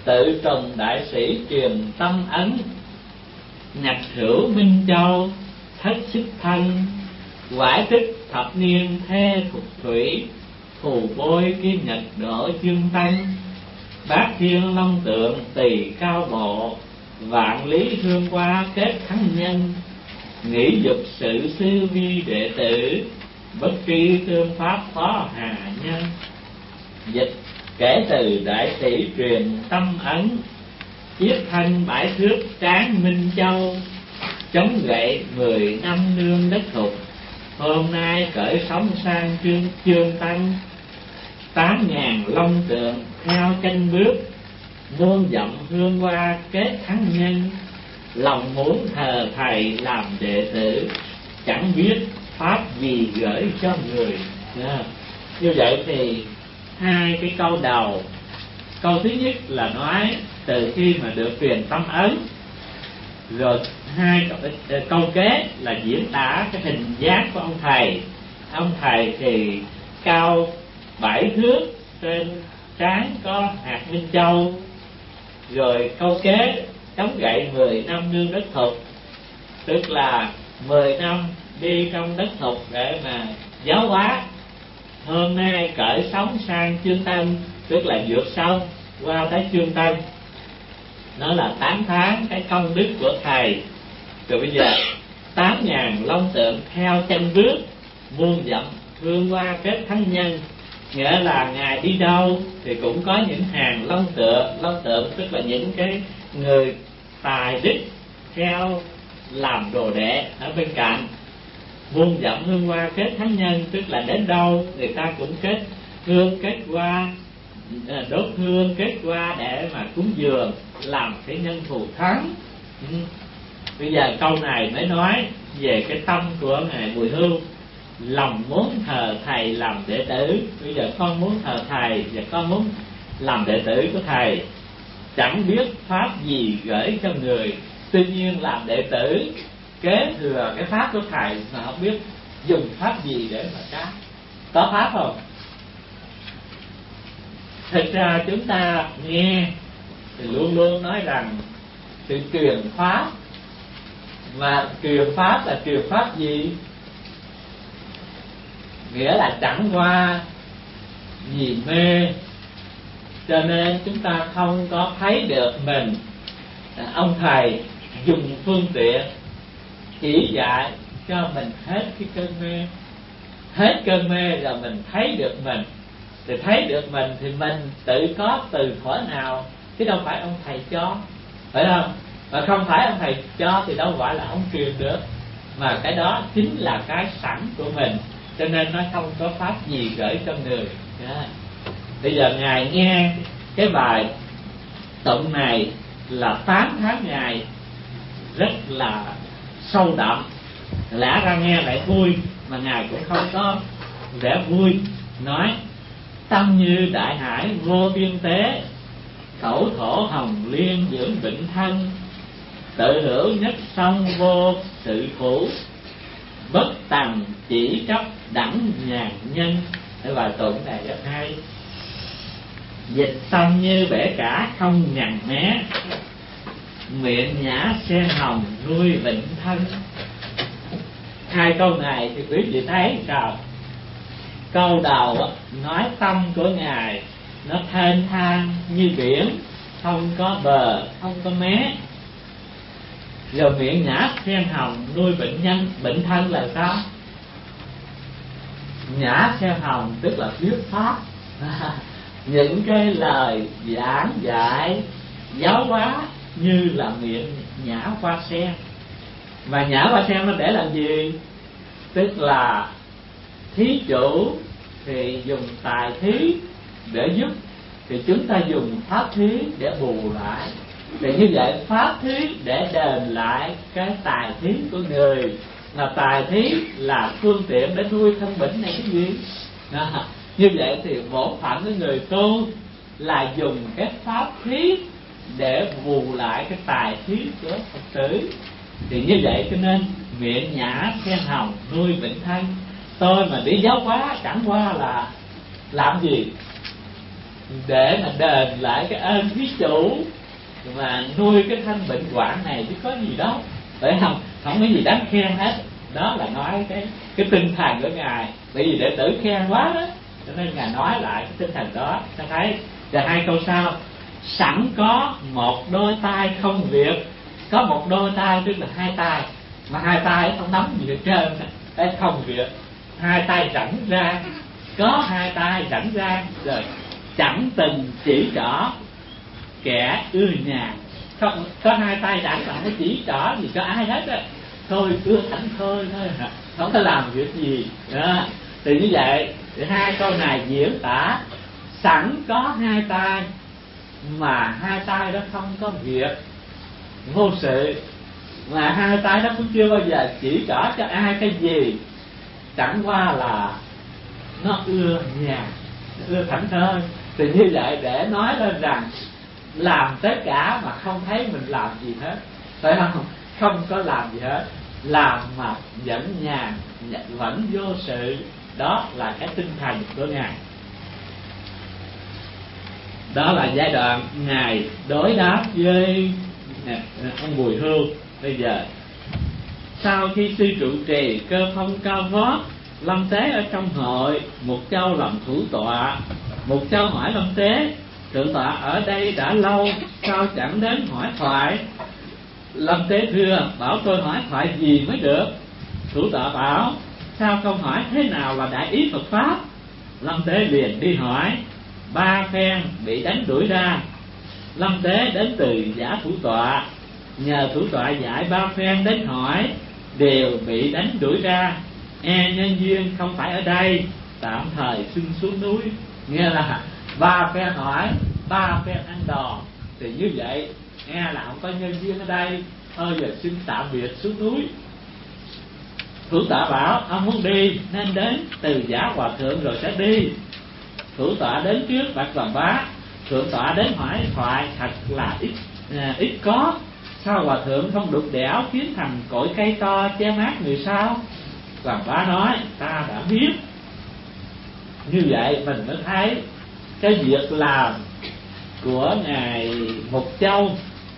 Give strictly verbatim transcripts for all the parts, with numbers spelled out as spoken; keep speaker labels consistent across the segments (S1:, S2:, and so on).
S1: tự trùng đại sĩ truyền tâm ấn, nhạc hữu Minh Châu thất xích thân, quải tích thập niên thê thuộc thủy, phù bôi kim nhật độ dương tân, bát thiên long tượng tỳ cao bộ, vạn lý hương hoa kết thắng nhân, nghĩ dục sự sư vi đệ tử, bất tri tương pháp phó hà nhân. Dịch: kể từ đại sĩ truyền tâm ấn, chiết thanh bãi thước tráng Minh Châu, chống gậy mười năm nương đất thục, hôm nay cởi sóng sang chương chương tăng, tám ngàn long tượng theo tranh bước, muôn dặm hương hoa kết thắng nhân, lòng muốn thờ thầy làm đệ tử, chẳng biết pháp gì gửi cho người. Yeah. Như vậy thì hai cái câu đầu, câu thứ nhất là nói từ khi mà được truyền tâm ấn, rồi hai câu, câu kế là diễn tả cái hình dáng của ông thầy. Ông thầy thì cao bảy thước, trên trán có hạt minh châu. Rồi câu kế chống gậy mười năm nương đất thục, tức là mười năm đi trong đất thục để mà giáo hóa, hôm nay cởi sóng sang chương tân, tức là vượt sông qua tới chương tân. Nó là tám tháng cái công đức của thầy. Rồi bây giờ tám ngàn long tượng theo tranh bước, muôn dặm hương hoa kết thắng nhân, nghĩa là ngài đi đâu thì cũng có những hàng long tượng. Long tượng tức là những cái người tài đức theo làm đồ đệ ở bên cạnh. Muôn dặm hương hoa kết thắng nhân, tức là đến đâu người ta cũng kết hương kết hoa, đốt hương kết hoa để mà cúng dường, làm cái nhân thù thắng. ừ. Bây giờ câu này mới nói về cái tâm của ngài Bùi Hưu, lòng muốn thờ thầy làm đệ tử. Bây giờ con muốn thờ thầy và con muốn làm đệ tử của thầy, chẳng biết pháp gì gửi cho người. Tuy nhiên làm đệ tử kế thừa cái pháp của thầy mà không biết dùng pháp gì để mà cá. Có pháp không? Thực ra chúng ta nghe thì luôn luôn nói rằng sự truyền pháp, mà truyền pháp là truyền pháp gì? Nghĩa là chẳng qua vì mê, cho nên chúng ta không có thấy được mình. Ông thầy dùng phương tiện chỉ dạy cho mình hết cái cơn mê. Hết cơn mê rồi mình thấy được mình. Thì thấy được mình thì mình tự có từ thuở nào, chứ đâu phải ông thầy cho, phải không? Và không phải ông thầy cho thì đâu phải là ông truyền được, mà cái đó chính là cái sẵn của mình. Cho nên nó không có pháp gì gửi cho người. yeah. Bây giờ ngài nghe cái bài tụng này là tám tháng ngày rất là sâu đậm, lẽ ra nghe lại vui mà ngài cũng không có vẻ vui. Nói tâm như đại hải vô biên tế, khẩu thổ hồng liên dưỡng vĩnh thân, tự hữu nhất song vô sự thủ, bất tầm chỉ chấp đẳng nhàn nhân. Cái bài tụng này rất hay. Dịch tâm như bể cả không nhằn mé, miệng nhã sen hồng nuôi vịnh thân. Hai câu này thì quý vị thấy sao? Câu đầu nói tâm của ngài nó thênh thang như biển, không có bờ, không có mé. Rồi miệng nhã sen hồng nuôi bệnh nhân. Bệnh thân là sao? Nhã sen hồng tức là thuyết pháp. Những cái lời giảng dạy giáo hóa như là miệng nhã hoa sen. Và nhã hoa sen nó để làm gì? Tức là thí chủ thì dùng tài thí để giúp, thì chúng ta dùng pháp thí để bù lại. Thì như vậy pháp thí để đền lại cái tài thí của người. Mà tài thí là phương tiện để nuôi thân bệnh này cái gì? À, như vậy thì bổn phận của người tu là dùng cái pháp thí để bù lại cái tài thí của Phật tử. Thì như vậy cho nên miệng nhã sen hồng nuôi vịnh thân. Tôi mà đi giáo hóa chẳng qua là làm gì? để mà đền lại cái ơn thí chủ và nuôi cái thân bệnh hoạn này chứ có gì đâu, phải không? Không có gì đáng khen hết. Đó là nói cái cái tinh thần của ngài, bởi vì đệ tử khen quá đó, cho nên ngài nói lại cái tinh thần đó. Ta thấy là hai câu sau: sẵn có một đôi tay không việc. Có một đôi tay tức là hai tay, mà hai tay không nắm gì hết trơn, cái không việc. Hai tay rảnh ra, có hai tay rảnh ra rồi chẳng từng chỉ trỏ kẻ ưa nhàn. Không có hai tay rảnh mà không có chỉ trỏ gì cho ai hết á, thôi ưa thảnh thơi thôi, không có làm việc gì đó. Thì như vậy hai câu này diễn tả sẵn có hai tay mà hai tay đó không có việc, vô sự, mà hai tay đó cũng chưa bao giờ chỉ trỏ cho ai cái gì, chẳng qua là nó ưa nhàn, ưa thảnh thơi. Thì như vậy để nói lên rằng làm tất cả mà không thấy mình làm gì hết, phải không? Không có làm gì hết, làm mà vẫn nhàn, vẫn vô sự. Đó là cái tinh thần của ngài. Đó là giai đoạn ngài đối đáp với ông Bùi Hưu. Bây giờ sau khi sư trụ trì cơ phong cao vót, Lâm Tế ở trong hội, Mục Châu làm thủ tọa. Mục Châu hỏi Lâm Tế: thượng tọa ở đây đã lâu, sao chẳng đến hỏi thoại? Lâm Tế thưa: bảo tôi hỏi thoại gì mới được? Thủ tọa bảo: sao không hỏi thế nào là đại ý Phật pháp? Lâm Tế liền đi hỏi. Ba phen bị đánh đuổi ra. Lâm Tế đến từ giả thủ tọa, nhờ thủ tọa giải ba phen đến hỏi, đều bị đánh đuổi ra. E nhân duyên không phải ở đây, tạm thời xin xuống núi. Nghe là ba phen hỏi, ba phen ăn đòn, thì như vậy e là không có nhân duyên ở đây, thôi giờ xin tạm biệt xuống núi. Thủ tọa bảo: ông muốn đi nên đến từ giả hòa thượng rồi sẽ đi. Thủ tọa đến trước bạch Hoàng Bá. Thượng tọa đến hỏi thoại thật là ít à, ít có. Sao hòa thượng không đục đẽo kiến thành cội cây to che mát người sao? Hoàng Bá nói: ta đã biết. Như vậy mình mới thấy cái việc làm của ngài Mục Châu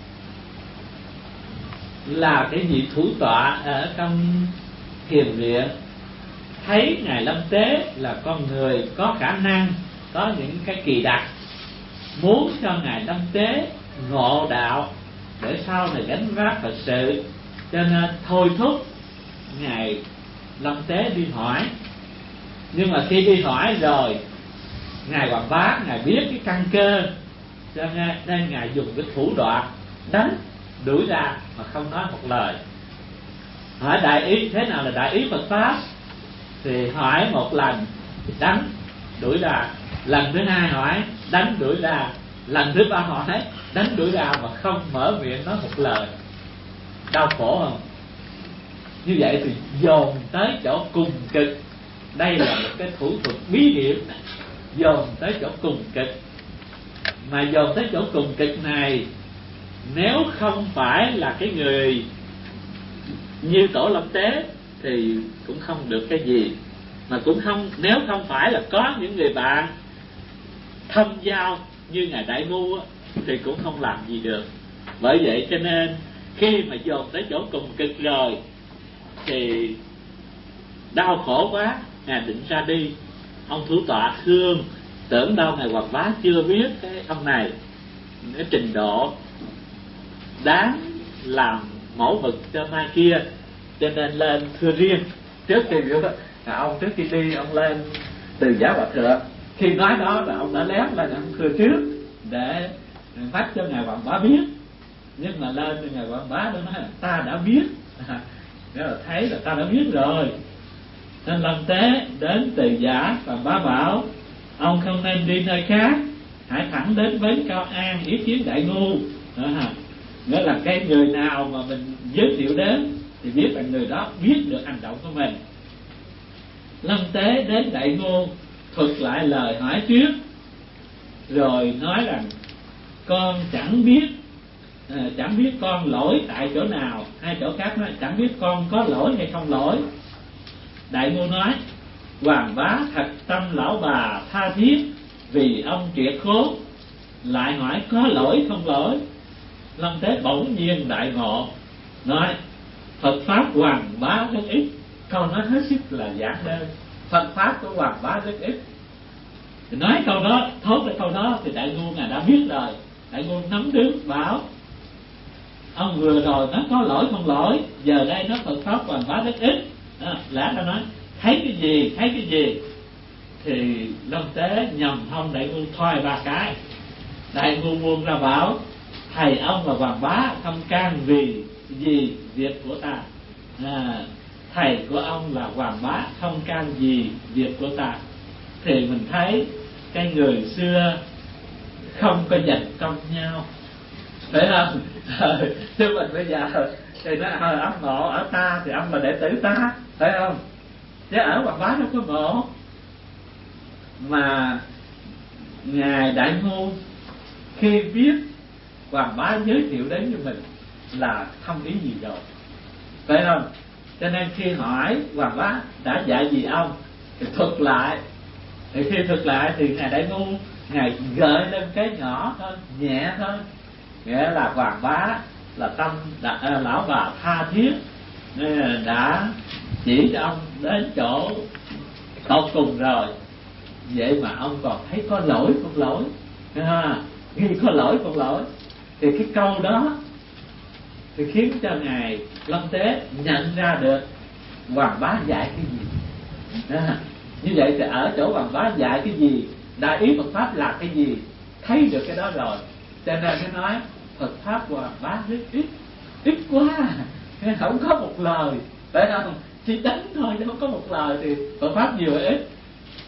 S1: là cái vị thủ tọa ở trong thiền viện, thấy ngài Lâm Tế là con người có khả năng, có những cái kỳ đặc, muốn cho ngài Lâm Tế ngộ đạo để sau này gánh vác Phật sự, cho nên thôi thúc ngài Lâm Tế đi hỏi. Nhưng mà khi đi hỏi rồi, ngài Hoàng Bá ngài biết cái căn cơ, cho nên ngài dùng cái thủ đoạn đánh đuổi ra mà không nói một lời. Hỏi đại ý thế nào là đại ý Phật pháp, thì hỏi một lần thì đánh đuổi ra, lần thứ hai hỏi đánh đuổi ra, lần thứ ba hỏi đánh đuổi ra mà không mở miệng nói một lời. Đau khổ không? Như vậy thì dồn tới chỗ cùng cực. Đây là một cái thủ thuật bí điển, dồn tới chỗ cùng cực. Mà dồn tới chỗ cùng cực này, nếu không phải là cái người như Tổ Lâm Tế thì cũng không được cái gì. Mà cũng không, nếu không phải là có những người bạn thâm giao như ngài Đại Ngu thì cũng không làm gì được. Bởi vậy cho nên khi mà dồn tới chỗ cùng cực rồi thì đau khổ quá, ngài định ra đi. Ông thủ tọa thương, tưởng đâu ngài Hoàng Bá chưa biết cái ông này cái trình độ đáng làm mẫu mực cho mai kia, cho nên lên thưa riêng. Trước khi ông trước khi đi ông lên từ giả hòa thượng, khi nói đó là ông đã lén lên ông thưa trước để phát cho ngài Hoàng Bá biết. Nhưng mà lên thì ngài Hoàng Bá đã nói là ta đã biết, nghĩa là thấy là ta đã biết rồi. Nên Lâm Tế đến từ giả và Bá bảo: ông không nên đi nơi khác, hãy thẳng đến bến Cao An ý kiến Đại Ngu. Nghĩa là cái người nào mà mình giới thiệu đến thì biết là người đó biết được hành động của mình. Lâm Tế đến Đại Ngô thuật lại lời hỏi trước, rồi nói rằng con chẳng biết à, chẳng biết con lỗi tại chỗ nào. Hai chỗ khác nói chẳng biết con có lỗi hay không lỗi. Đại Ngô nói: Hoàng Bá thật tâm lão bà tha thiết, vì ông kiệt khốn, lại hỏi có lỗi không lỗi. Lâm Tế bỗng nhiên đại ngộ, nói Phật pháp Hoàng Bá rất ít. Câu nói hết sức là giản đơn. Phật pháp của Hoàng Bá rất ít. Thì nói câu đó, thốt cái câu đó thì Đại Ngu ngài đã biết rồi. Đại Ngu nắm đứng bảo ông vừa rồi nó có lỗi không lỗi, giờ đây nó Phật pháp Hoàng Bá rất ít. À, lẽ ta nói thấy cái gì thấy cái gì. Thì Lâm Tế nhầm thông Đại Ngu thôi ba cái. Đại Ngu buông ra bảo thầy ông và Hoàng Bá không can vì gì việc của ta. À, thầy của ông là Hoàng Bá không can gì việc của ta. Thì mình thấy cái người xưa không có giành công nhau, phải không? Chứ mình bây giờ thì nó ờ, ông ngộ ở ta thì ông là đệ tử ta, phải không? Chứ ở Hoàng Bá đâu có ngộ. Mà ngài Đại Ngu khi biết Hoàng Bá giới thiệu đến với mình là không ý gì rồi, phải không? Cho nên khi hỏi Hoàng Bá đã dạy gì ông thì thuật lại. Thì khi thuật lại thì ngài Đại Ngu ngài gợi lên cái nhỏ thôi, nhẹ thôi, nghĩa là Hoàng Bá là tâm đã, à, lão bà tha thiết đã chỉ cho ông đến chỗ tột cùng rồi. Vậy mà ông còn thấy có lỗi không lỗi, à, nghi có lỗi không lỗi. Thì cái câu đó thì khiến cho ngài Lâm Tế nhận ra được Hoàng Bá dạy cái gì. À, như vậy thì ở chỗ Hoàng Bá dạy cái gì, đại ý Phật pháp là cái gì, thấy được cái đó rồi. Cho nên mới nói Phật pháp Hoàng Bá rất ít, ít quá, không có một lời, phải không? Chỉ đánh thôi chứ không có một lời thì Phật pháp nhiều hay ít.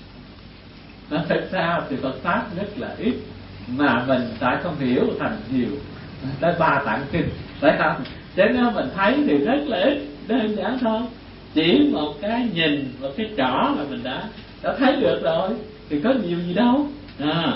S1: Mà thật ra thì Phật pháp rất là ít, mà mình tại không hiểu thành nhiều, tới ba tạng kinh, phải không? Cho nên mình thấy thì rất là ít, đơn giản thôi. Chỉ một cái nhìn, một cái trỏ là mình đã đã thấy được rồi, thì có nhiều gì đâu. À,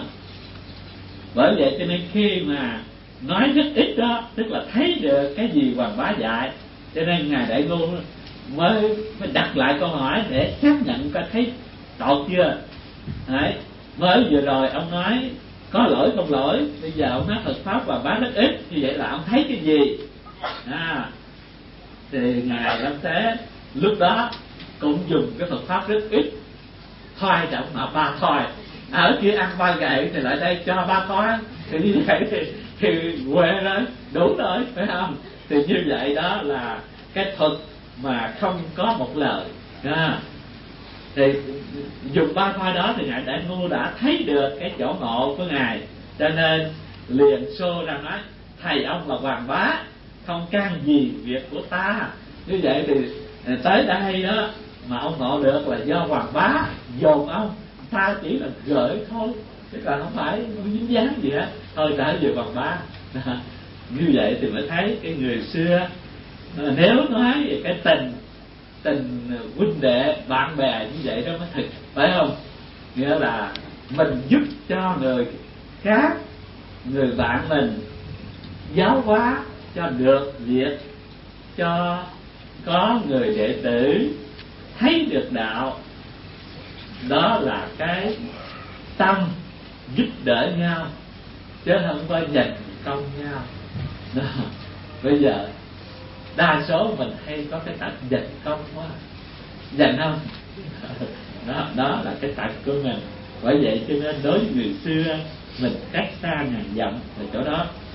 S1: bởi vậy cho nên khi mà nói rất ít đó, tức là thấy được cái gì Hoàng Bá dạy. Cho nên ngài Đại Ngu mới mới đặt lại câu hỏi để xác nhận coi thấy tột chưa. Đấy, mới vừa rồi ông nói có lỗi không lỗi, bây giờ ông nói Phật pháp Hoàng Bá rất ít, như vậy là ông thấy cái gì? À, thì ngài Lâm Tế lúc đó cũng dùng cái Phật pháp rất ít, thôi trọng mà ba thôi, ở kia ăn ba gậy thì lại đây cho ba thôi, thì như vậy thì thì quê rồi, đủ rồi, phải không? Thì như vậy đó là cái thuật mà không có một lời. À, thì dùng ba thôi đó thì ngài Đại Ngu đã thấy được cái chỗ ngộ của ngài, cho nên liền xô ra nói thầy ông là Hoàng Bá không can gì việc của ta. Như vậy thì tới đây đó mà ông ngộ được là do Hoàng Bá dồn ông, ta chỉ là gửi thôi, chứ còn không phải không dính dáng gì hết, thôi trở về Hoàng Bá. Như vậy thì mới thấy cái người xưa nếu nói về cái tình tình huynh đệ bạn bè như vậy đó mới thực, phải không? Nghĩa là mình giúp cho người khác, người bạn mình giáo hóa cho được việc, cho có người đệ tử thấy được đạo, đó là cái tâm giúp đỡ nhau, chứ không có giành công nhau. Đó. Bây giờ đa số mình hay có cái tật giành công quá, giành không? Đó, đó là cái tật của mình. Bởi vậy cho nên đối với người xưa mình cách xa ngàn dặm, thì chỗ đó